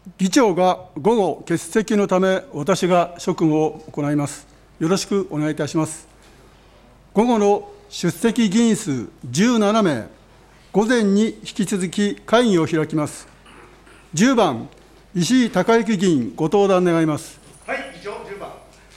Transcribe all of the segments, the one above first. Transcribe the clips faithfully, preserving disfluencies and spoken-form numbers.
議長が午後欠席のため、私が職務を行います。よろしくお願いいたします。午後の出席議員数じゅうななめい、午前に引き続き会議を開きます。じゅうばん、石井隆之議員、ご登壇願います。 はい、議長、じゅうばん。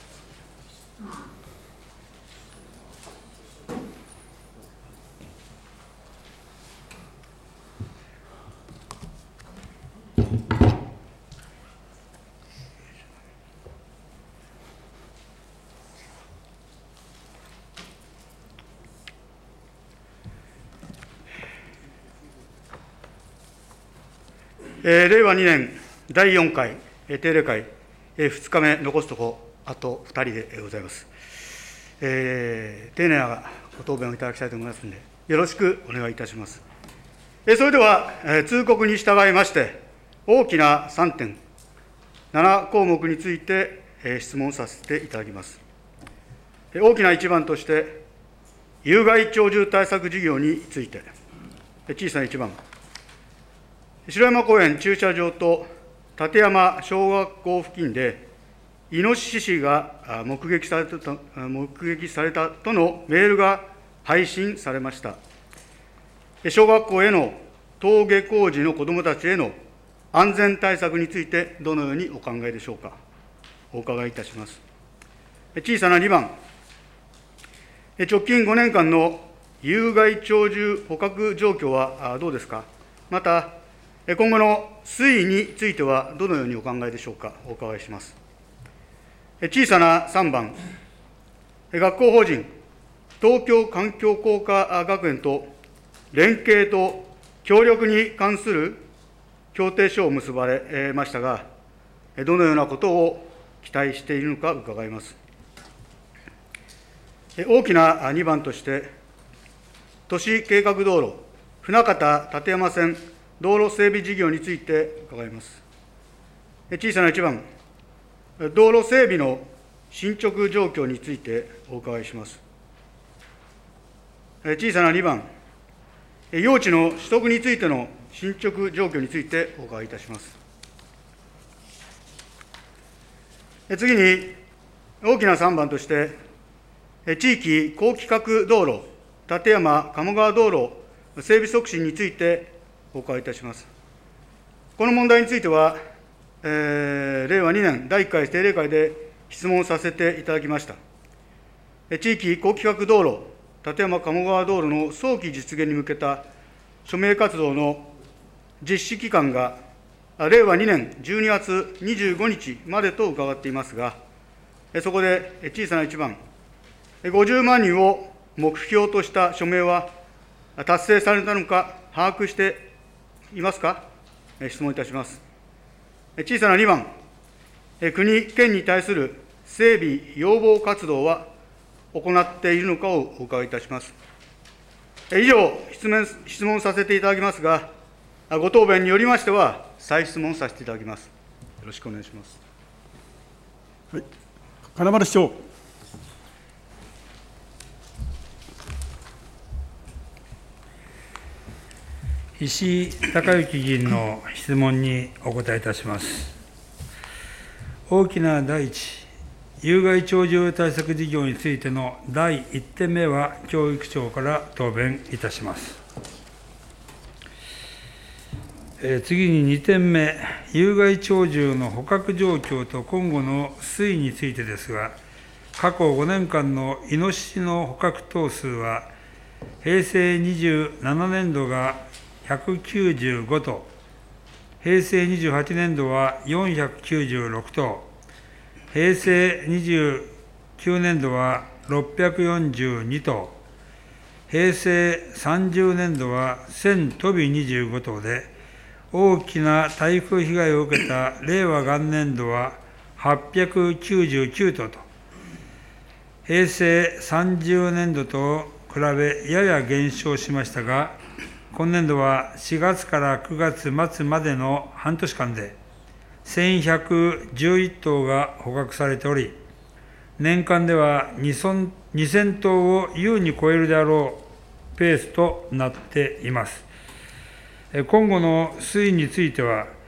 えー、令和にねんだいよんかい定例会、えー、ふつかめ、残すところあとふたりでございます。えー、丁寧なご答弁をいただきたいと思いますので、よろしくお願いいたします。えー、それでは、えー、通告に従いまして、大きなさんてん、ななこうもくについて、えー、質問させていただきます。えー、大きないちばんとして、有害鳥獣対策事業について、えー、小さないちばん、城山公園駐車場と立山小学校付近で、イノシシが目撃されたと目撃されたとのメールが配信されました。小学校への登下校時の子どもたちへの安全対策について、どのようにお考えでしょうか。お伺いいたします。小さなにばん、直近ごねんかんの有害鳥獣捕獲状況はどうですか。また、今後の推移についてはどのようにお考えでしょうか。お伺いします。小さなさんばん、学校法人東京環境工科学園と連携と協力に関する協定書を結ばれましたが、どのようなことを期待しているのか伺います。大きなにばんとして、都市計画道路船形館山線道路整備事業について伺います。小さないちばん、道路整備の進捗状況についてお伺いします。小さなにばん、用地の取得についての進捗状況についてお伺いいたします。次に、大きなさんばんとして、地域高規格道路立山鴨川道路整備促進についてお伺いいたします。この問題については、えー、令和にねんだいいっかい定例会で質問させていただきました。地域高規格道路、立山鴨川道路の早期実現に向けた署名活動の実施期間が、令和にねんじゅうにがつにじゅうごにちまでと伺っていますが、そこで小さないちばん、ごじゅうまんにんを目標とした署名は達成されたのか、把握していますか。質問いたします。小さなにばん、国、県に対する整備要望活動は行っているのかをお伺いいたします。以上、質問、質問させていただきますが、ご答弁によりましては、再質問させていただきます。よろしくお願いします。 はい、金丸市長。 石井隆之議員の質問にお答えいたします。大きな第一、有害鳥獣対策事業についてのだいいってんめは、教育庁から答弁いたします。えー、次ににてんめ、有害鳥獣の捕獲状況と今後の推移についてですが、過去ごねんかんのイノシシの捕獲頭数は、へいせいにじゅうななねんどがひゃくきゅうじゅうごとう、へいせいにじゅうはちねんどはよんひゃくきゅうじゅうろくとう、へいせいにじゅうきゅうねんどはろっぴゃくよんじゅうにとう、へいせいさんじゅうねんどはせんとびにじゅうごとうで、大きな台風被害を受けた令和元年度ははっぴゃくきゅうじゅうきゅうとうと、へいせいさんじゅうねんどと比べやや減少しましたが、今年度はしがつからくがつまつまでの半年間でせんひゃくじゅういっとうが捕獲されており、年間ではにせんとうを優に超えるであろうペースとなっています。今後の推移については、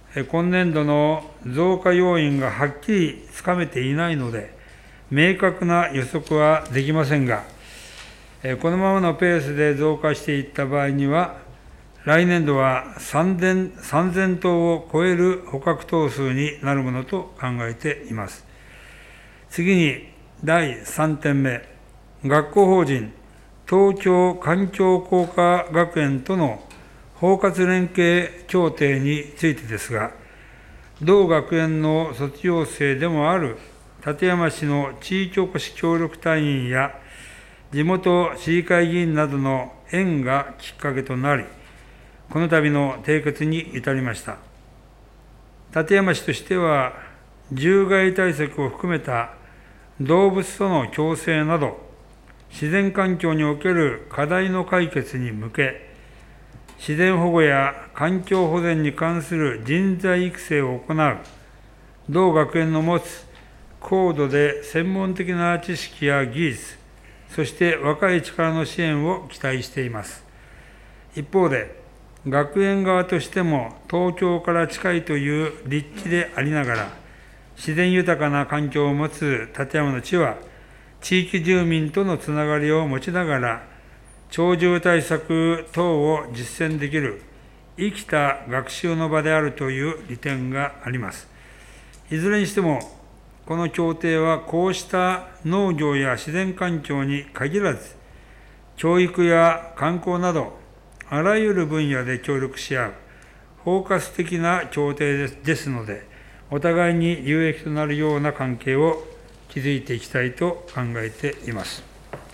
今年度の増加要因がはっきりつかめていないので、明確な予測はできませんが、このままのペースで増加していった場合には、来年度はさんぜんとうを超える捕獲頭数になるものと考えています。次にだいさんてんめ、学校法人東京環境工科学園との包括連携協定についてですが、同学園の卒業生でもある館山市の地域おこし協力隊員や地元市議会議員などの縁がきっかけとなり、この度の締結に至りました。館山市としては、獣害対策を含めた動物との共生など、自然環境における課題の解決に向け、自然保護や環境保全に関する人材育成を行う、同学園の持つ高度で専門的な知識や技術、そして若い力の支援を期待しています。一方で、学園側としても東京から近いという立地でありながら、自然豊かな環境を持つ館山の地は、地域住民とのつながりを持ちながら、鳥獣対策等を実践できる生きた学習の場であるという利点があります。いずれにしても、この協定はこうした農業や自然環境に限らず、教育や観光など、あらゆる分野で協力し合う、包括的な協定ですので、お互いに有益となるような関係を築いていきたいと考えています。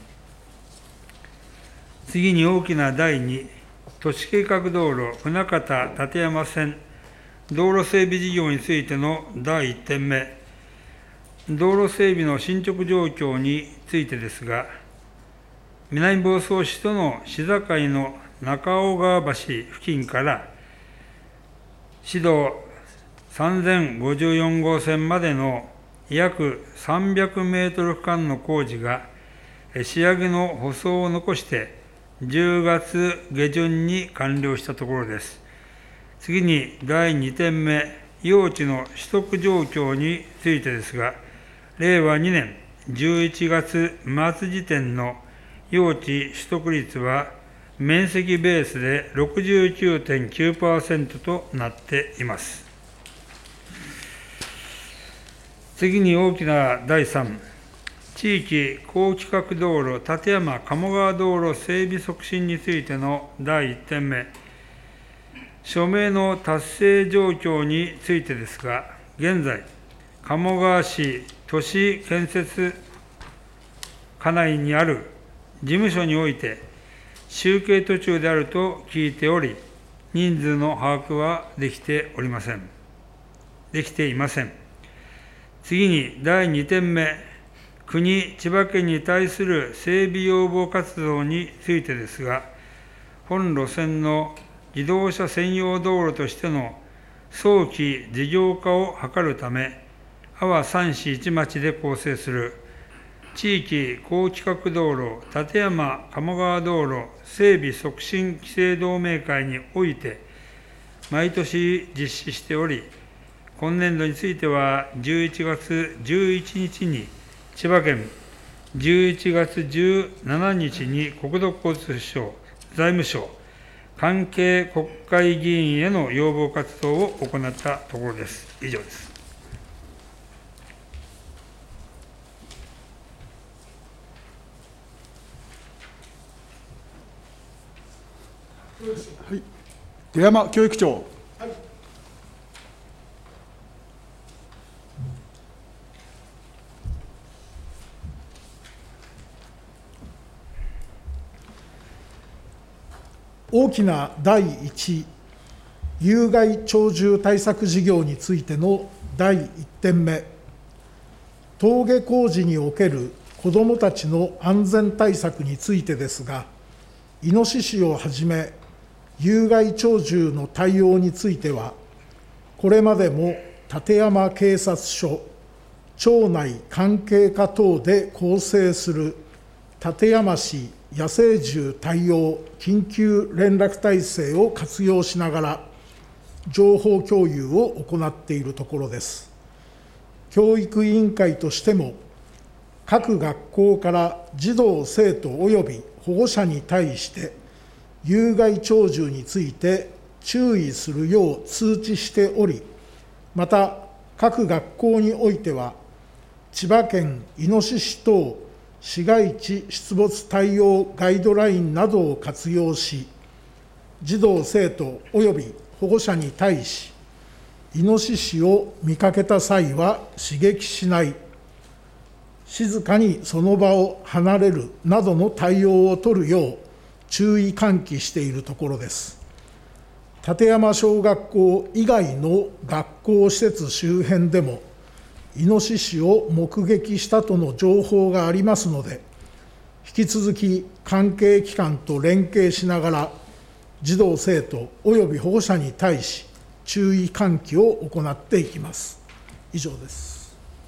次に大きなだいに、都市計画道路船形館山線道路整備事業についてのだいいってんめ、道路整備の進捗状況についてですが、南房総市との市境の中尾川橋付近から市道さんぜんごじゅうよんごうせんまでの約さんびゃくメートル区間の工事が仕上げの舗装を残してじゅうがつげじゅんに完了したところです。次にだいにてんめ、用地の取得状況についてですが、れいわにねんじゅういちがつまつ時点の用地取得率は面積ベースで ろくじゅうきゅうてんきゅうパーセント となっています。次に大きなだいさん、地域高規格道路館山鴨川道路整備促進についてのだいいってんめ、署名の達成状況についてですが、現在、鴨川市都市建設課内にある事務所において、集計途中であると聞いており、人数の把握はできておりません。できていません。次にだいにてんめ、国、千葉県に対する整備要望活動についてですが、本路線の自動車専用道路としての早期事業化を図るため、阿波三市一町で構成する地域高規格道路館山鴨川道路整備促進規制同盟会において、毎年実施しており、今年度についてはじゅういちがつじゅういちにちに千葉県、じゅういちがつじゅうしちにちに国土交通省、財務省、関係国会議員への要望活動を行ったところです。以上です。 はい、出山教育長。はい、 大きなだいいち、有害鳥獣対策事業についてのだいいってんめ、登下校時における子どもたちの安全対策についてですが、イノシシをはじめ、有害鳥獣の対応については、これまでも館山警察署、町内関係課等で構成する館山市野生獣対応緊急連絡体制を活用しながら、 情報共有を行っているところです。教育委員会としても、各学校から児童・生徒及び保護者に対して、有害鳥獣について注意するよう通知しており、また各学校においては、千葉県イノシシ等市街地出没対応ガイドラインなどを活用し、児童・生徒及び保護者に対し、イノシシを見かけた際は刺激しない、静かにその場を離れるなどの対応を取るよう注意喚起しているところです。館山小学校以外の学校施設周辺でも、イノシシを目撃したとの情報がありますので、引き続き関係機関と連携しながら、児童・生徒及び保護者に対し、注意喚起を行っていきます。以上です。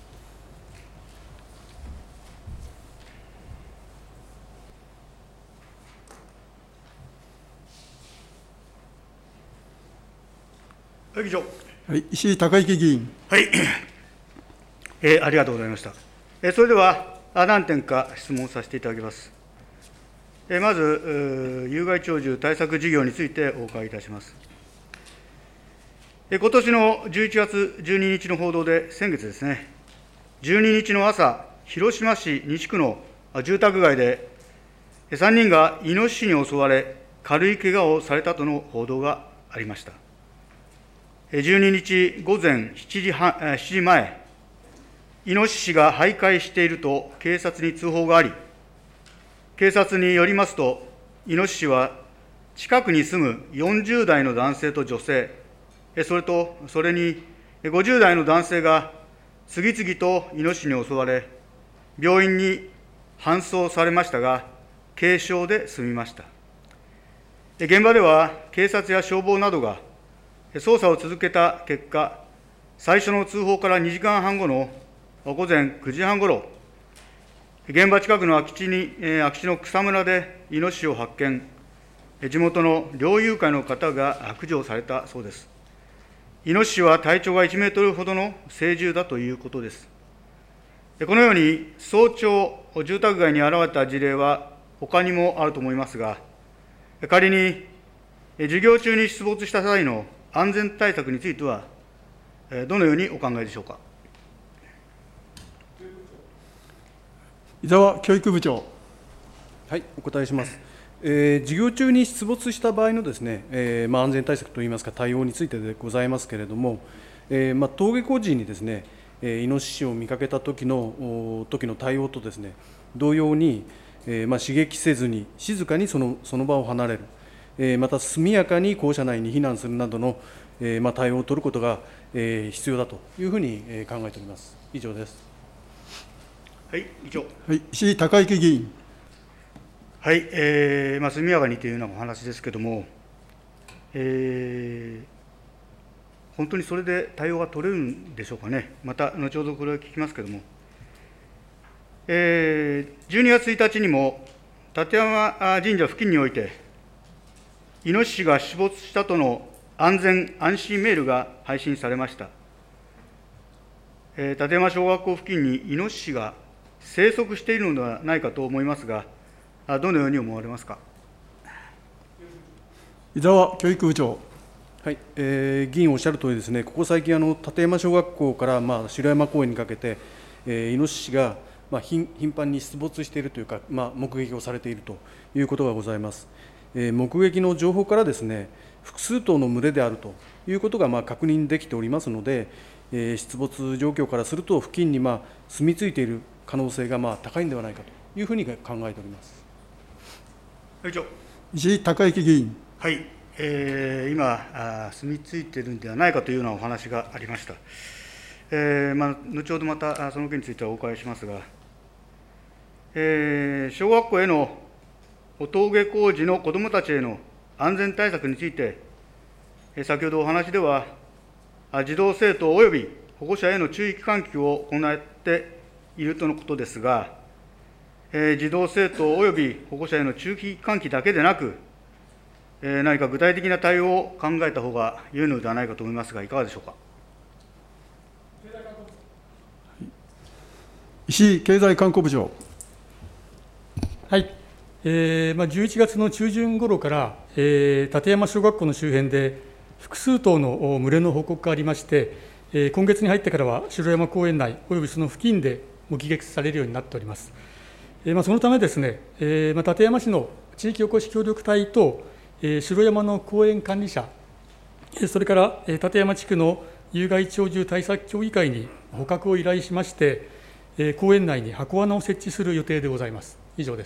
議長。 はい、石井隆之議員。 はい、えー、ありがとうございました。えー、それでは、何点か質問させていただきます。えー、まず、有害鳥獣対策事業についてお伺いいたします。えー、今年のじゅういちがつじゅうににちの報道で、先月ですね、じゅうににちの朝、広島市西区の住宅街で、さんにんがイノシシに襲われ、軽いけがをされたとの報道がありました。じゅうににち午前しちじまえ、イノシシが徘徊していると警察に通報があり、警察によりますと、イノシシは近くに住むよんじゅうだいの男性と女性、それとそれにごじゅうだいの男性が次々とイノシシに襲われ、病院に搬送されましたが、軽傷で済みました。現場では警察や消防などが捜査を続けた結果、最初の通報からにじかんはんごの午前くじはんごろ、現場近くの空き地に、空き地の草むらでイノシシを発見、地元の猟友会の方が駆除されたそうです。イノシシは体長がいちメートルほどの成獣だということです。このように早朝、住宅街に現れた事例は他にもあると思いますが、仮に授業中に出没した際の安全対策については、どのようにお考えでしょうか。 伊沢教育部長。 はい、お答えします。えー、授業中に出没した場合のですね、えーまあ、安全対策といいますか、対応についてでございますけれども、えーまあ、登下校時にですね、えー、イノシシを見かけた時の時の対応とですね、同様に、えーまあ、刺激せずに静かにそのその場を離れる、えー、また速やかに校舎内に避難するなどの、えーまあ、対応を取ることが、えー、必要だというふうに、えー、考えております。以上です。 はい、以上。 はい、石井隆之議員。 はい、えーまあ、速やかにというようなお話ですけれども、えー、本当にそれで対応が取れるんでしょうかね。また、後ほどこれは聞きますけれども、えー、じゅうにがつついたちにも、立山神社付近において、イノシシが出没したとの安全・安心メールが配信されました。えー、立山小学校付近にイノシシが生息しているのではないかと思いますが、どのように思われますか。 伊沢教育部長。 はい、えー、議員おっしゃるとおりですね、ここ最近、あの立山小学校から、まあ、城山公園にかけて、えー、イノシシが、まあ、頻繁に出没しているというか、まあ、目撃をされているということがございます。えー、目撃の情報からですね、複数頭の群れであるということが、まあ、確認できておりますので、えー、出没状況からすると、付近に、まあ、住み着いている可能性が、まあ、高いんではないかというふうに考えております。 石井隆之議員。 はい、えー、今あ、住み着いているんではないかというようなお話がありました。えーまあ、後ほどまたその件についてはお伺いしますが、えー、小学校への登下校時の子どもたちへの安全対策について、先ほどお話では、児童・生徒および保護者への注意喚起を行っているとのことですが、えー、児童・生徒および保護者への注意喚起だけでなく、 えー、何か具体的な対応を考えた方が良いのではないかと思いますが、いかがでしょうか。 石井経済観光部長。 はい、えーまあ、じゅういちがつの中旬頃から、えー、立山小学校の周辺で複数頭の群れの報告がありまして、えー、今月に入ってからは城山公園内およびその付近で目撃されるようになっております。えーまあ、そのためですね、えーまあ、立山市の地域おこし協力隊と、えー、城山の公園管理者、それから、えー、立山地区の有害鳥獣対策協議会に捕獲を依頼しまして、えー、公園内に箱罠を設置する予定でございます。以上です。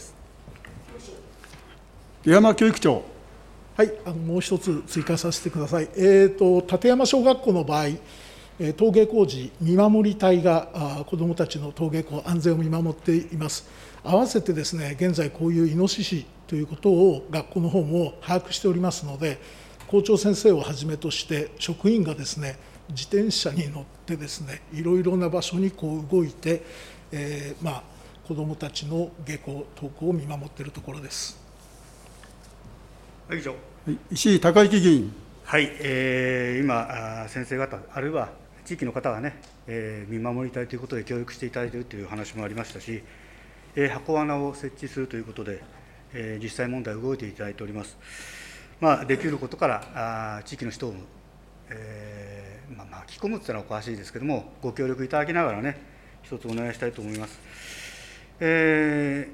出山教育長。 はい、あのもう一つ追加させてください。えーと、立山小学校の場合、えー、登下校時、見守り隊があ子どもたちの登下校、安全を見守っています。合わせてですね、現在、こういうイノシシということを学校の方も把握しておりますので、校長先生をはじめとして、職員がですね、自転車に乗ってですね、いろいろな場所にこう動いて、えーまあ、子どもたちの下校、登校を見守っているところです。 以上。 石井隆之議員。 はい、えー、今、先生方、あるいは地域の方がね、えー、見守りたいということで協力していただいているという話もありましたし、えー、箱罠を設置するということで、えー、実際問題、動いていただいております。まあ、できることからあ地域の人を、えーまあ、巻き込むというのはおかしいですけれども、ご協力いただきながらね、一つお願いしたいと思います。え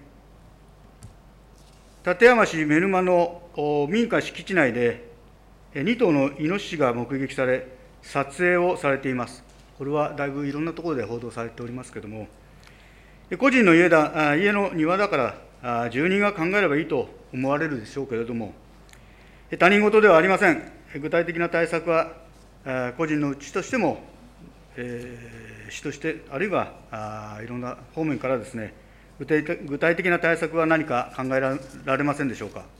ー、立山市妻沼の民家敷地内で、に頭のイノシシが目撃され、撮影をされています。これはだいぶいろんなところで報道されておりますけれども、個人の家だ家の庭だから住人が考えればいいと思われるでしょうけれども、他人事ではありません。具体的な対策は、個人のうちとしても、えー、市として、あるいはあいろんな方面からですね、具体的、具体的な対策は何か考えられませんでしょうか。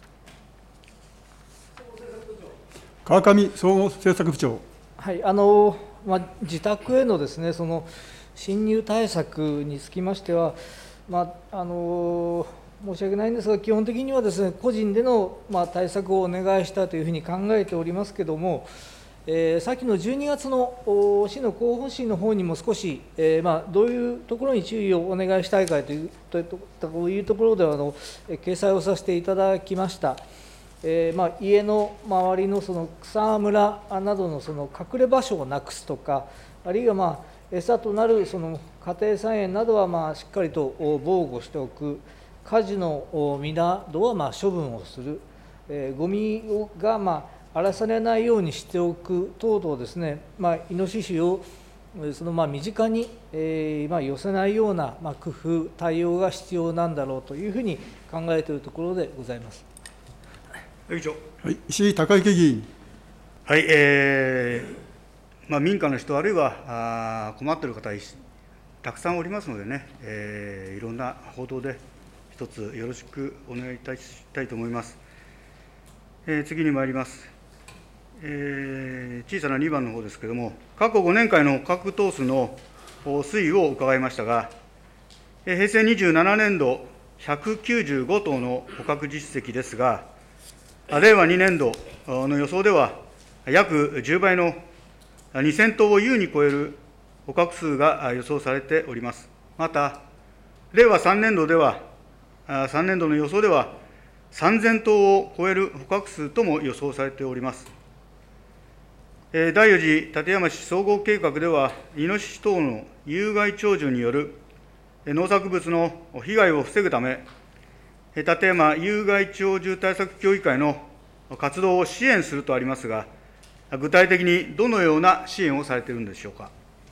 川上総合政策部長。 はい、あのまあ、自宅へのですね、その侵入対策につきましては、まあ、あの申し訳ないんですが、基本的にはですね、個人での、まあ、対策をお願いしたというふうに考えておりますけれども、えー、先のじゅうにがつの市の広報誌の方にも少し、えーまあ、どういうところに注意をお願いしたいかというというところではあの掲載をさせていただきました。えーまあ、家の周りのその草むらなどのその隠れ場所をなくすとか、あるいはまあ餌となるその家庭菜園などはまあしっかりと防護しておく、果樹の実などはまあ処分をする、えー、ゴミがまあ荒らされないようにしておく等々ですね、まあ、イノシシをそのまあ身近に、えーまあ、寄せないようなまあ工夫、対応が必要なんだろうというふうに考えているところでございます。 以上。 はい、石井隆之議員。 はい、えーまあ、民家の人、あるいはあ困っている方、たくさんおりますのでね、えー、いろんな報道で一つよろしくお願いいたしたいと思います。えー、次に参ります。えー、小さなにばんの方ですけれども、過去ごねんかんの捕獲頭数の推移を伺いましたが、えー、平成にじゅうななねんど、ひゃくきゅうじゅうご頭の捕獲実績ですが、令和にねんどの予想では、約じゅうばいのにせん頭を優に超える捕獲数が予想されております。また、令和さんねんどでは、さんねんどの予想では、さんぜん頭を超える捕獲数とも予想されております。だいよん次立山市総合計画では、イノシシ等の有害鳥獣による農作物の被害を防ぐため、立山有害鳥獣対策協議会の活動を支援するとありますが、具体的にどのような支援をされているんでしょうか。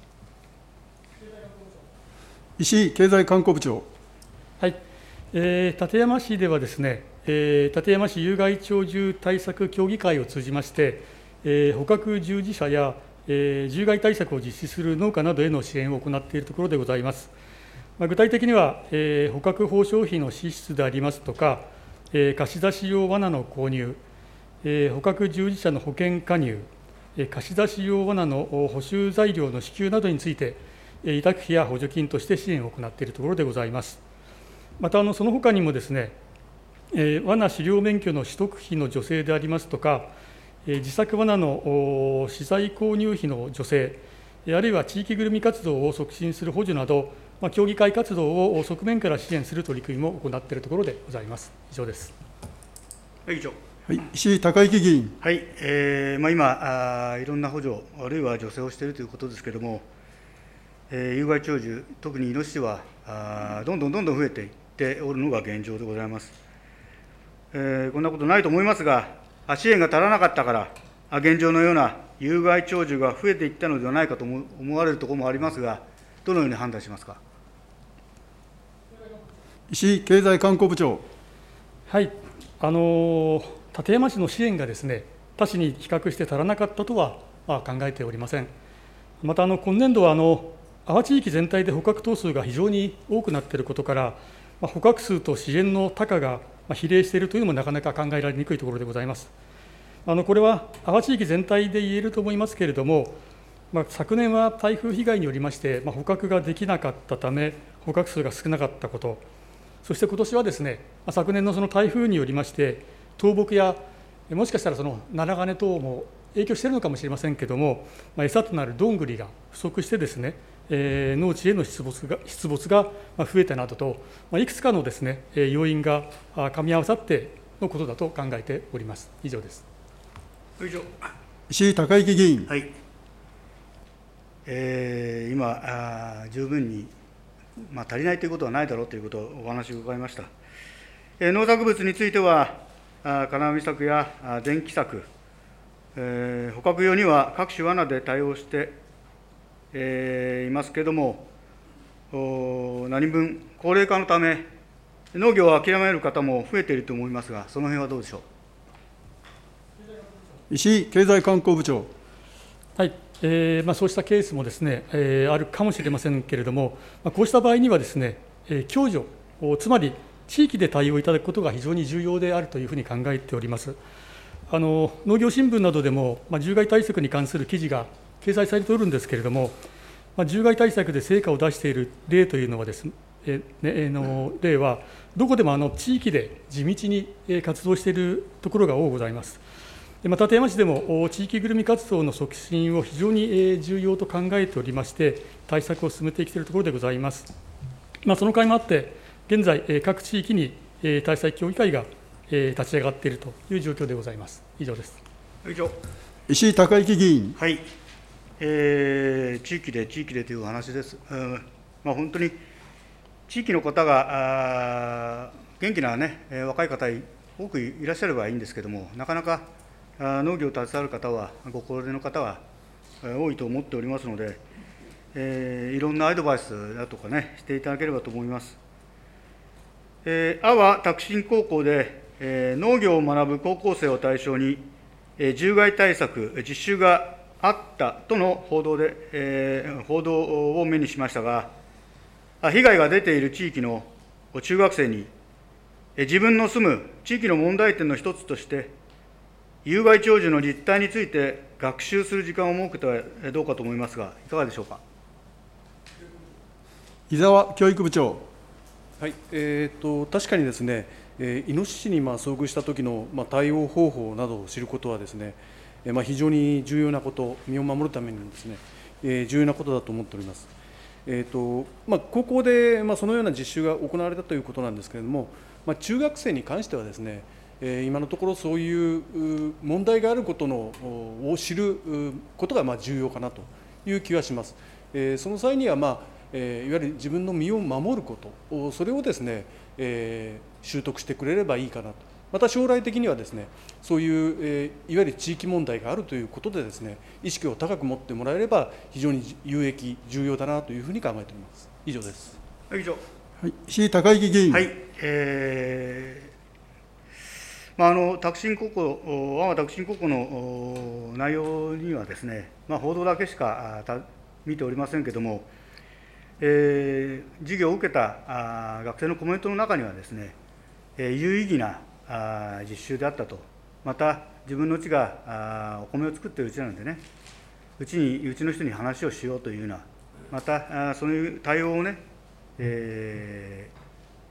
石井経済観光部長。 はい、えー、立山市ではですね、えー、立山市有害鳥獣対策協議会を通じまして、えー、捕獲従事者や、えー、獣害対策を実施する農家などへの支援を行っているところでございます。まあ、具体的には、えー、捕獲報奨費の支出でありますとか、えー、貸し出し用罠の購入、えー、捕獲従事者の保険加入、えー、貸し出し用罠の補修材料の支給などについて、えー、委託費や補助金として支援を行っているところでございます。また、あのその他にもですね、 えー、罠狩猟免許の取得費の助成でありますとか、えー、自作罠の資材購入費の助成、あるいは地域ぐるみ活動を促進する補助など、まあ、協議会活動を側面から支援する取り組みも行っているところでございます。以上です。 はい、以上。 はい、石井孝之議員。 はい、えーまあ、今あ、いろんな補助、あるいは助成をしているということですけれども、えー、有害鳥獣、特にイノシシはあどんどんどんどん増えていっておるのが現状でございます。えー、こんなことないと思いますが、支援が足らなかったから、現状のような有害鳥獣が増えていったのではないかと思われるところもありますが、どのように判断しますか。 石井経済観光部長。 はい、あの館山市の支援がですね、他市に比較して足らなかったとは、まあ、考えておりません。またあの今年度はあの阿波地域全体で捕獲頭数が非常に多くなっていることから、まあ、捕獲数と支援の高が比例しているというのもなかなか考えられにくいところでございます。あのこれは阿波地域全体で言えると思いますけれども、まあ、昨年は台風被害によりまして、まあ、捕獲ができなかったため、捕獲数が少なかったこと、そして今年はですね、まあ、昨年のその台風によりまして、倒木やもしかしたらそのナラガネ等も影響しているのかもしれませんけれども、まあ、餌となるどんぐりが不足してですね、えー、農地への出没が出没が増えたなどと、まあ、いくつかのですね、要因が噛み合わさってのことだと考えております。以上です。 以上。 石井孝之議員。 はい。えー、今あ、十分に、まあ、足りないということはないだろうということをお話を伺いました。えー、農作物については、あ金網柵やあ電気柵、えー、捕獲用には各種罠で対応して、えー、いますけれども、何分、高齢化のため、農業を諦める方も増えていると思いますが、その辺はどうでしょう。石井経済観光部長。 はい、えーまあ、そうしたケースもですね、えー、あるかもしれませんけれども、まあ、こうした場合にはですね、えー、共助、つまり地域で対応いただくことが非常に重要であるというふうに考えております。あの農業新聞などでも、まあ、獣害対策に関する記事が掲載されておるんですけれども、まあ、獣害対策で成果を出している例というのはですね、えね、の例は、どこでもあの地域で地道に活動しているところが多くございます。また、館山市でも地域ぐるみ活動の促進を非常に重要と考えておりまして、対策を進めてきているところでございます。まあ、その会もあって、現在、各地域に対策協議会が立ち上がっているという状況でございます。以上です。 以上。 石井孝之議員。 はい、えー、地域で、地域でという話です。うんまあ、本当に地域の方が元気な、ね、若い方、多くいらっしゃればいいんですけれども、なかなか農業を携わる方は、ご高齢の方は多いと思っておりますので、えー、いろんなアドバイスだとかね、していただければと思います。えー、阿波拓進高校で、えー、農業を学ぶ高校生を対象に、えー、獣害対策実習があったとの報道で、えー、報道を目にしましたが、被害が出ている地域の中学生に、えー、自分の住む地域の問題点の一つとして、有害鳥獣の実態について学習する時間を設けてはどうかと思いますが、いかがでしょうか。 伊沢教育部長。 はい、えー、と確かにですね、えー、イノシシにまあ遭遇した時のまあ対応方法などを知ることはですね、えー、まあ非常に重要なこと、身を守るためにもですね、えー、重要なことだと思っております。えーとまあ、高校でまあそのような実習が行われたということなんですけれども、まあ、中学生に関してはですね、えー、今のところそういう問題があることのを知ることがまあ重要かなという気はします。えー、その際には、まあえー、いわゆる自分の身を守ることそれをですね、えー、習得してくれればいいかなと。また将来的にはですねそういう、えー、いわゆる地域問題があるということでですね意識を高く持ってもらえれば非常に有益重要だなというふうに考えております。以上です。 以上。 はい、石井孝之議員。 はい、えーまあ、あの拓進高校、阿波拓進高校の内容にはですね、まあ、報道だけしかた見ておりませんけれども、えー、授業を受けたあ学生のコメントの中にはですね、えー、有意義なあ実習であったと、また自分のうちがあお米を作っているうちなんでね、うちにうちの人に話をしようというような、またあそういう対応をね、え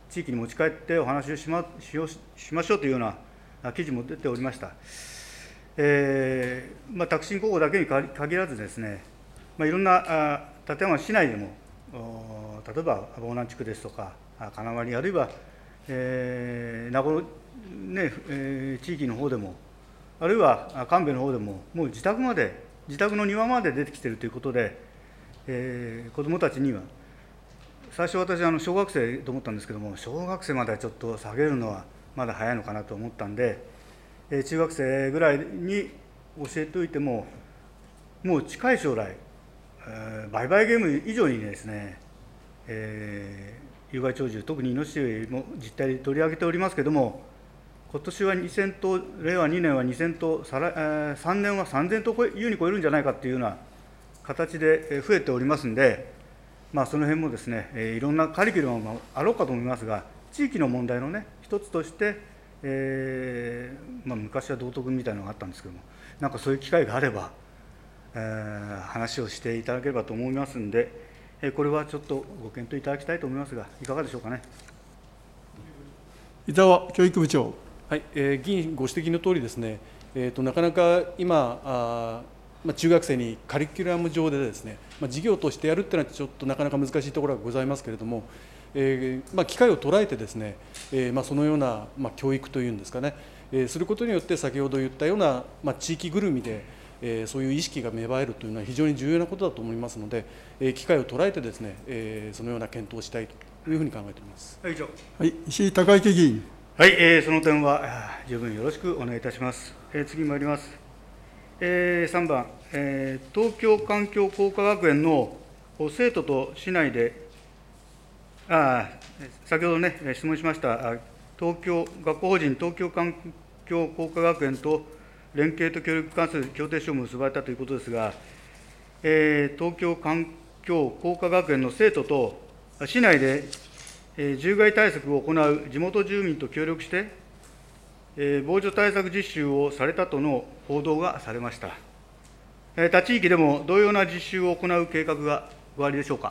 地域に持ち帰ってお話をしましようしましょうというような記事も出ておりました。えーまあ、タクシン高校だけに限らずですね、まあ、いろんな館山市内でも、例えば坊南地区ですとか、金割り、あるいは、えー、名護、ねえー、地域の方でも、あるいは神戸の方でも、もう自宅まで、自宅の庭まで出てきているということで、えー、子どもたちには、最初私、あの小学生と思ったんですけども、小学生まではちょっと下げるのはまだ早いのかなと思ったんで、えー、中学生ぐらいに教えておいても、もう近い将来、えー、売買ゲーム以上にですね、えー、有害鳥獣、特にイノシシも実態で取り上げておりますけれども、今年はにせんとう、令和にねんはにせんとう、さら、えー、さんねんはさんぜんとう優に超えるんじゃないかというような形で増えておりますので、まあ、その辺もですね、えー、いろんなカリキュラムもあろうかと思いますが、地域の問題のね、一つとして、えーまあ、昔は道徳みたいなのがあったんですけども、なんかそういう機会があれば、えー、話をしていただければと思いますので、えー、これはちょっとご検討いただきたいと思いますが、いかがでしょうかね。 伊沢教育部長。 はい、えー、議員ご指摘のとおりですね、えーと、なかなか今、あまあ、中学生にカリキュラム上でですね、まあ、授業としてやるっていうのはちょっとなかなか難しいところがございますけれども、えーまあ、機会を捉えてですね、えーまあ、そのような、まあ、教育というんですかね、えー、することによって先ほど言ったような、まあ、地域ぐるみで、えー、そういう意識が芽生えるというのは非常に重要なことだと思いますので、えー、機会を捉えてですね、えー、そのような検討をしたいというふうに考えております。 はい、以上。 はい、石井孝之議員。 はい、えー、その点は十分よろしくお願いいたします。えー、次参ります。えー、さんばん、えー、東京環境工科学園の生徒と市内で、あ先ほどね、質問しました、東京学校法人東京環境工科学園と連携と協力に関する協定書を結ばれたということですが、えー、東京環境工科学園の生徒と市内で獣害対策を行う地元住民と協力して、えー、防除対策実習をされたとの報道がされました。えー、他地域でも同様な実習を行う計画がおありでしょうか。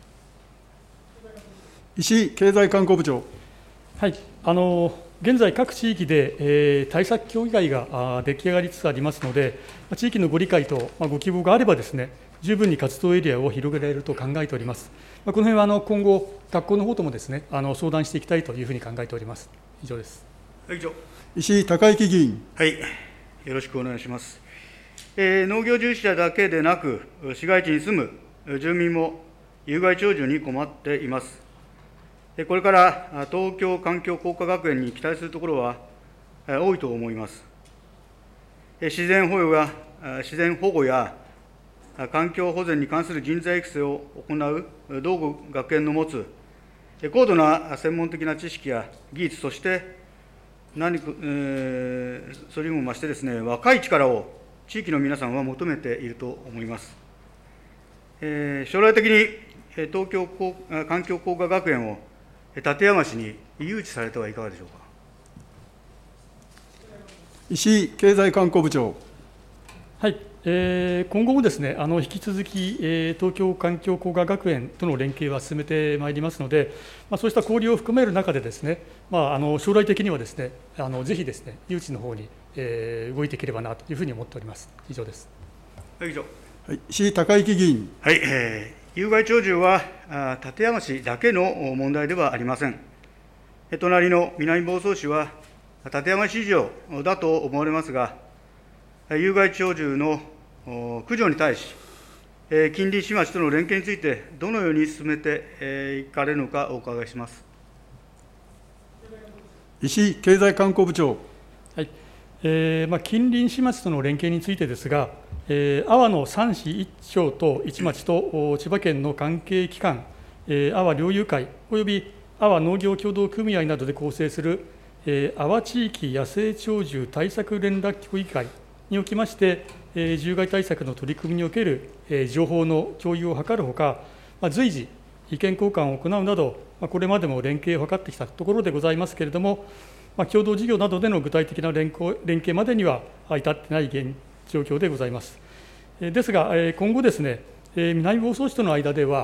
石井経済観光部長。 はい、あの現在、各地域で、えー、対策協議会があ出来上がりつつありますので、地域のご理解と、まあ、ご希望があればですね、十分に活動エリアを広げられると考えております。まあ、この辺はあの今後、学校の方ともですね、あの相談していきたいというふうに考えております。以上です。 以上。 石井孝之議員。 はい、よろしくお願いします。えー、農業従事者だけでなく、市街地に住む住民も有害鳥獣に困っています。これから東京環境工科学園に期待するところは多いと思います。自然保護や自然保護や環境保全に関する人材育成を行う同学園の持つ高度な専門的な知識や技術、そして何、えー、それにも増してですね、若い力を地域の皆さんは求めていると思います。えー、将来的に東京環境工科学園を館山市に誘致されてはいかがでしょうか。 石井経済観光部長。 はい、えー、今後もですね、あの引き続き、えー、東京環境工科学園との連携は進めてまいりますので、まあ、そうした交流を含める中でですね、まあ、あの将来的にはですね、あのぜひですね、誘致の方に、えー、動いていければなというふうに思っております。以上です。 はい、以上。 はい、石井孝之議員。 はい、えー有害鳥獣は館山市だけの問題ではありません。隣の南房総市は館山市以上だと思われますが、有害鳥獣の駆除に対し、近隣市町との連携について、どのように進めていかれるのかお伺いします。 石井経済観光部長。 はい、えーまあ、近隣市町との連携についてですが、えー、阿波のさん市いち町といち町と千葉県の関係機関、えー、阿波猟友会および阿波農業協同組合などで構成する、えー、阿波地域野生鳥獣対策連絡協議会におきまして、えー、獣害対策の取り組みにおける、えー、情報の共有を図るほか、まあ、随時、意見交換を行うなど、まあ、これまでも連携を図ってきたところでございますけれども、まあ、共同事業などでの具体的な連携までには至ってない現状況でございます。ですが、今後ですね、南房総市との間では、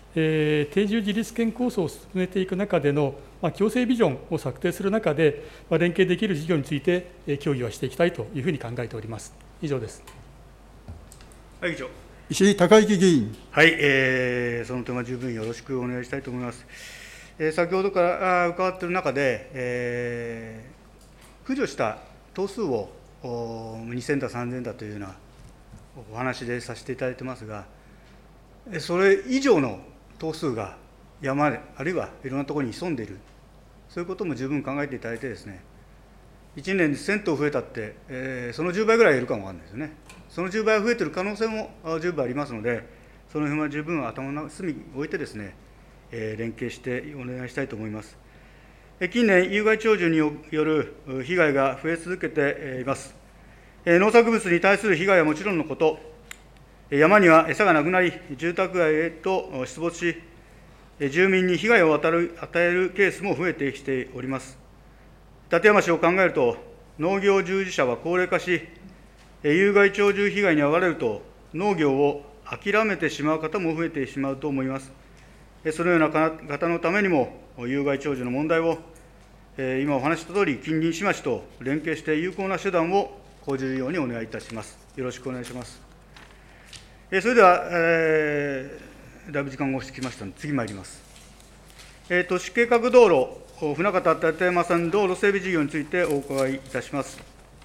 えー定住自立圏構想を進めていく中での、まあ、共生ビジョンを策定する中で、まあ、連携できる事業について、えー協議はしていきたいというふうに考えております。以上です。 はい、議長。 石井隆之議員。 はい、えー、その点は十分よろしくお願いしたいと思います。えー、先ほどから伺っている中で、えー、駆除した頭数をにせんだ、さんぜんだというようなお話でさせていただいてますが、それ以上の頭数が山、あるいはいろんなところに潜んでいる、そういうことも十分考えていただいてですね、いちねんにせん頭増えたって、えー、そのじゅうばいぐらいいるかもわかんないですよね。そのじゅうばい増えている可能性も十分ありますので、その辺は十分頭の隅に置いてですね、えー、連携してお願いしたいと思います。近年、有害鳥獣による被害が増え続けています。農作物に対する被害はもちろんのこと、山には餌がなくなり、住宅街へと出没し、住民に被害を与える与えるケースも増えてきております。館山市を考えると、農業従事者は高齢化し、有害鳥獣被害に遭われると、農業を諦めてしまう方も増えてしまうと思います。そのような方のためにも、有害鳥獣の問題を、今お話したとおり、近隣市町と連携して有効な手段を講じるようにお願いいたします。よろしくお願いします。それでは、えー、だいぶ時間が押してきましたので、次参ります。えー、都市計画道路、船形館山線道路整備事業についてお伺いいたします。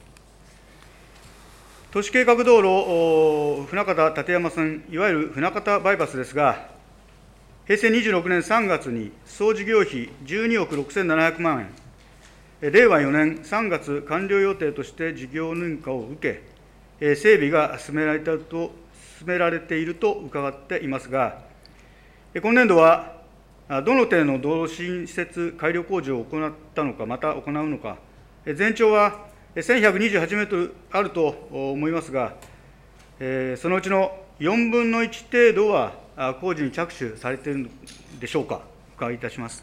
都市計画道路、船形館山線、いわゆる船形バイパスですが、平成にじゅうろくねんさんがつに総事業費じゅうにおくろくせんななひゃくまんえん、れいわよねんさんがつ完了予定として事業認可を受け、整備が進められたと進められていると伺っていますが、今年度はどの程度の道路新設改良工事を行ったのか、また行うのか、全長はせんひゃくにじゅうはちメートルあると思いますが、そのうちのよんぶんのいち程度は工事に着手されているのでしょうか、お伺いいたします。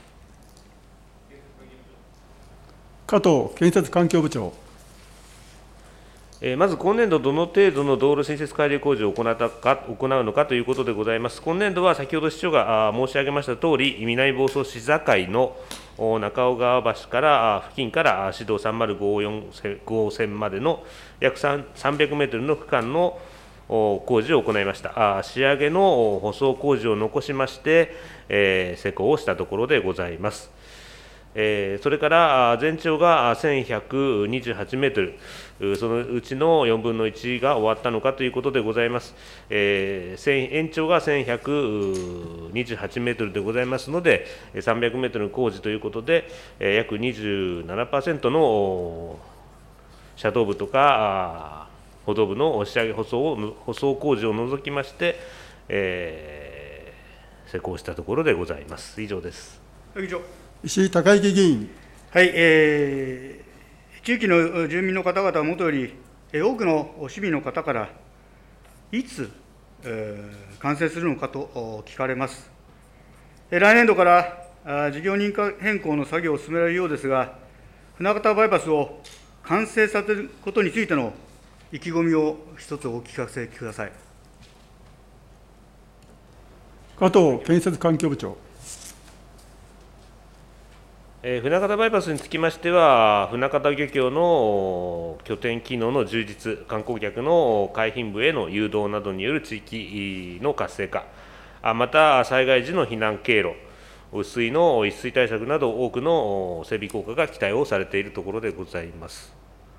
加藤建設環境部長。 まず今年度、どの程度の道路新設改良工事を行ったか行うのかということでございます。今年度は先ほど市長が申し上げましたとおり、南房総市境の中尾川橋から付近から市道さんまるごよん号線までの約さんびゃくメートルの区間の工事を行いました。仕上げの舗装工事を残しまして、えー、施工をしたところでございます。えー、それから全長がせんひゃくにじゅうはちメートル、そのうちのよんぶんのいちが終わったのかということでございます。えー、延長がせんひゃくにじゅうはちメートルでございますので、さんびゃくメートルの工事ということで、約 にじゅうななパーセント の車道部とか歩道部の仕上げ舗装を舗装工事を除きまして、えー、施工したところでございます。以上です。 以上。 石井隆之議員。 はい、えー、地域の住民の方々はもとより、多くの市民の方から、いつ、えー、完成するのかと聞かれます。来年度から事業認可変更の作業を進められるようですが、船形バイパスを完成させることについての意気込みを一つお聞かせください。 加藤建設環境部長。 船形バイパスにつきましては、船形漁協の拠点機能の充実、観光客の海浜部への誘導などによる地域の活性化、また災害時の避難経路、水の一水対策など、多くの整備効果が期待をされているところでございます。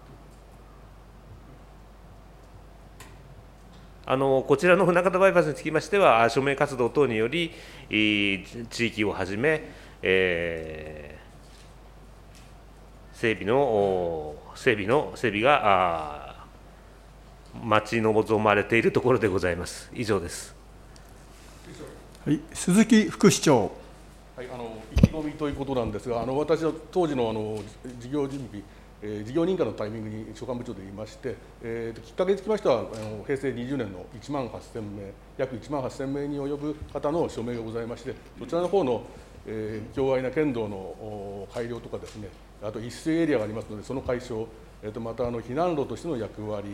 あのこちらの船形バイパスにつきましては、署名活動等により、地域をはじめ、えー整備の整備の整備が待ち望まれているところでございます。以上です。 はい、鈴木副市長。 はい、あの意気込みということなんですが、あの私は当時のあの事業準備、えー、事業認可のタイミングに所管部長でいまして、えー、きっかけにつきましては、あの平成にじゅうねんのいちまんはっせんめい、約いちまんはっせんめいに及ぶ方の署名がございまして、そちらの方の、えー、狭隘な県道の改良とかですね、あと一水エリアがありますので、その解消、えー、とまたあの避難路としての役割、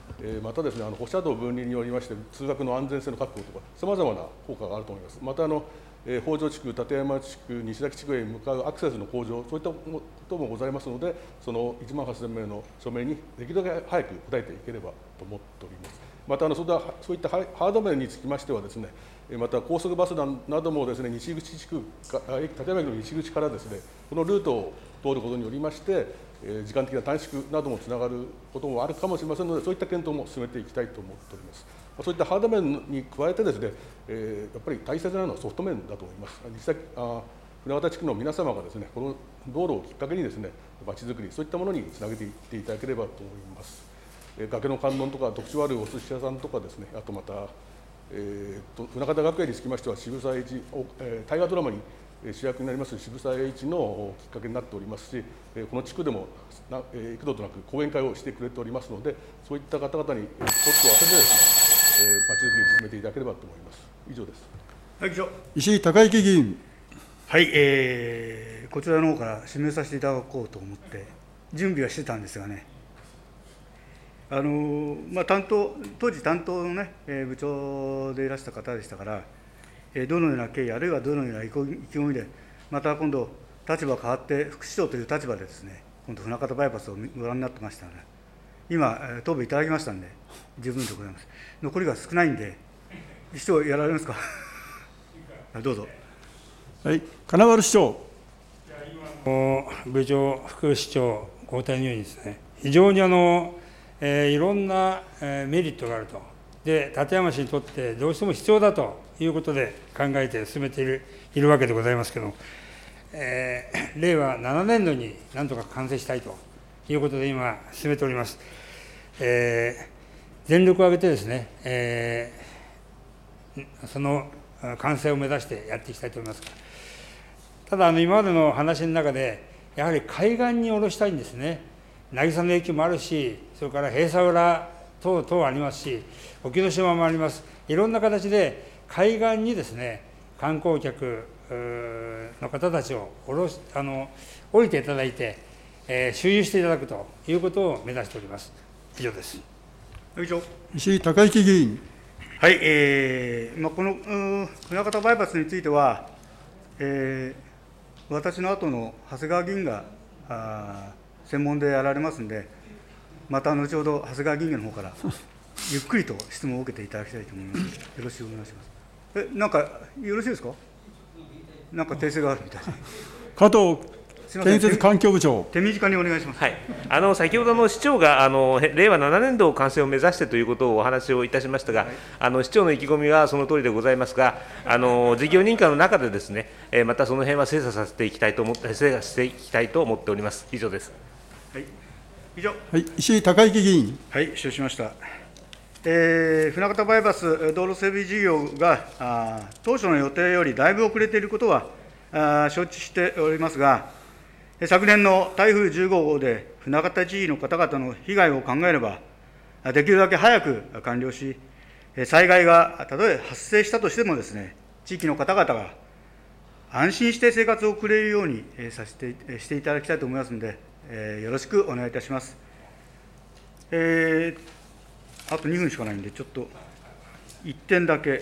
えー、またですね、あの歩車道分離によりまして、通学の安全性の確保とか、さまざまな効果があると思います。またあのえー、北条地区、立山地区、西崎地区へ向かうアクセスの向上、そういったこともございますので、そのいちまんはっせんめいの署名にできるだけ早く答えていければと思っております。またあのそういったハード面につきましてはですね、また高速バスなどもですね、西口地区か、立山駅の西口からですね、このルートを通ることによりまして、時間的な短縮などもつながることもあるかもしれませんので、そういった検討も進めていきたいと思っております。そういったハード面に加えてですね、えー、やっぱり大切なのはソフト面だと思います。実際あ船形地区の皆様がですね、この道路をきっかけにですね、まちづくり、そういったものにつなげていっていただければと思います。えー、崖の観音とか特徴あるお寿司屋さんとかですね、あとまた、えー、と船形学園につきましては渋沢栄一、えー、大河ドラマに主役になります渋沢栄一のきっかけになっておりますし、この地区でも幾度となく講演会をしてくれておりますので、そういった方々にスポットを当ててですね、まちづくりに進めていただければと思います。以上です。 はい、以上。 石井隆之議員。 はい、えー、こちらの方から指名させていただこうと思って準備はしてたんですがね、あのまあ、担当当時担当の、ね、部長でいらした方でしたから、どのような経緯、あるいはどのような意気込みで、また今度、立場変わって副市長という立場でですね、今度、船形バイパスをご覧になってましたので、今、答弁いただきましたんで、十分でございます。残りが少ないんで、市長、やられますか。どうぞ。 はい、金丸市長。 部長、副市長交代のようにですね、非常にあの、えー、いろんな、えー、メリットがあると。で、館山市にとってどうしても必要だということで考えて進めているいるわけでございますけれども、えー、れいわななねんどになんとか完成したいということで今、進めております。えー、全力を挙げてですね、えー、その完成を目指してやっていきたいと思いますが、ただ、あの今までの話の中で、やはり海岸に下ろしたいんですね。渚の駅もあるし、それから閉鎖浦等々ありますし、沖ノ島もあります。いろんな形で海岸にですね、観光客の方たちを降ろしあの降りていただいて、えー、周遊していただくということを目指しております。以上です。 以上。 石井隆之議員。 はい、えーまあ、この船形バイパスについては、えー、私の後の長谷川議員があ専門でやられますんで、また後ほど長谷川議員の方からゆっくりと質問を受けていただきたいと思います。よろしくお願いします。え、なんかよろしいですか。なんか訂正があるみたいな。 加藤建設環境部長。 手短にお願いします。 はい、あの先ほどの市長があのれいわななねんど完成を目指してということをお話をいたしましたが、はい、あの市長の意気込みはその通りでございますが、あの事業認可の中でですね、えー、またその辺は精査させていきたいと思って精査していきたいと思っております。以上です。 はい、以上。 はい、石井隆之議員。 はい、承知しました。えー、船形バイパス道路整備事業があ当初の予定よりだいぶ遅れていることはあ承知しておりますが、昨年の台風じゅうごごうで船形地域の方々の被害を考えれば、できるだけ早く完了し、災害がたとえ発生したとしてもですね、地域の方々が安心して生活を送れるようにさせてしていただきたいと思いますので、えー、よろしくお願いいたします。えー、あとにふんしかないんで、ちょっといってんだけ。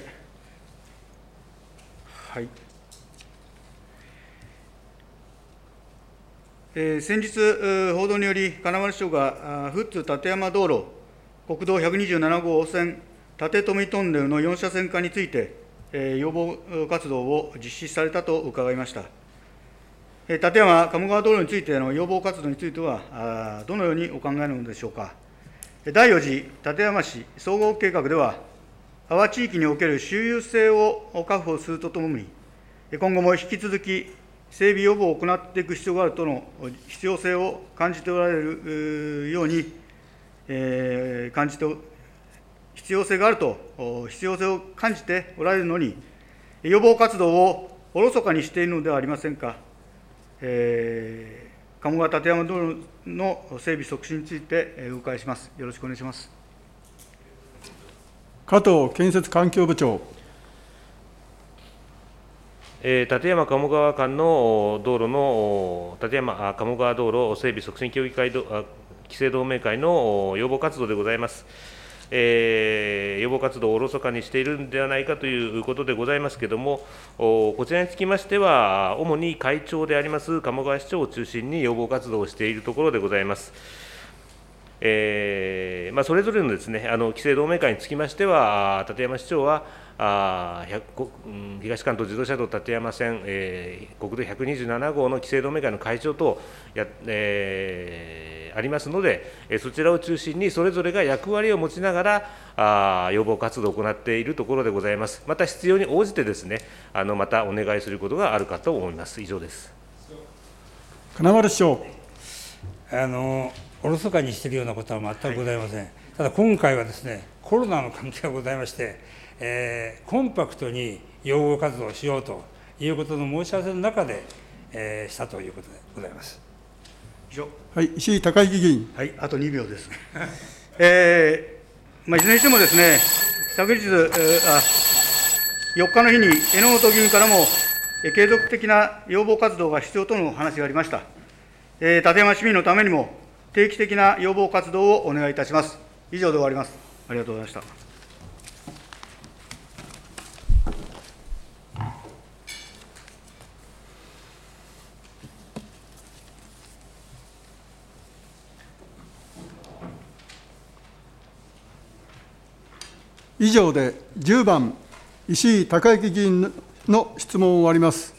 はい。えー、先日、報道により、金丸市長が富津立山道路、国道ひゃくにじゅうななごう線、立富トンネルのよんしゃせん化について、えー、要望活動を実施されたと伺いました。えー、立山鴨川道路についての要望活動については、あどのようにお考えなのでしょうか。だいよん次立山市総合計画では、阿波地域における周遊性を確保するとともに、今後も引き続き、整備予防を行っていく必要があるとの必要性を感じておられるように、えー、感じて、必要性があると、必要性を感じておられるのに、予防活動をおろそかにしているのではありませんか。えー、鴨川立山道路の整備促進についてお伺いします。よろしくお願いします。 加藤建設環境部長。 立山鴨川間の道路の立山鴨川道路整備促進協議会規制同盟会の要望活動でございます。 えー、予防活動をおろそかにしているんではないかということでございますけれども、こちらにつきましては、主に会長であります鴨川市長を中心に予防活動をしているところでございます。えーまあ、それぞれのですね、あの規制同盟会につきましては、館山市長は、あ東関東自動車道館山線、えー、国道ひゃくにじゅうなな号の規制同盟会の会長とや、えー、ありますので、そちらを中心にそれぞれが役割を持ちながらあ予防活動を行っているところでございます。また必要に応じてですね、あのまたお願いすることがあるかと思います。以上です。 金丸市長。 あのおろそかにしているようなことは全くございません。はい、ただ今回はですね、コロナの関係がございまして、えー、コンパクトに予防活動をしようということの申し合わせの中で、えー、したということでございます。 以上。 はい、石井孝之議員。 はい、あとにびょうです。えーまあ、いずれにしてもですね、昨日、えー、あよっかの日に榎本議員からも、えー、継続的な予防活動が必要との話がありました。えー、館山市民のためにも、定期的な予防活動をお願いいたします。以上で終わります。ありがとうございました。 以上でじゅうばん、石井孝之議員の質問を終わります。